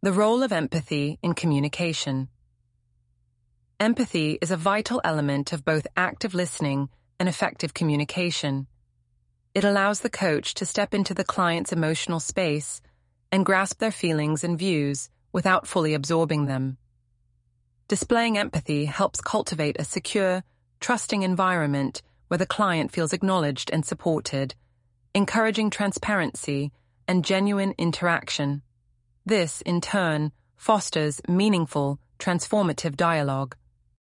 The role of empathy in communication. Empathy is a vital element of both active listening and effective communication. It allows the coach to step into the client's emotional space and grasp their feelings and views without fully absorbing them. Displaying empathy helps cultivate a secure, trusting environment where the client feels acknowledged and supported, encouraging transparency and genuine interaction. This, in turn, fosters meaningful, transformative dialogue.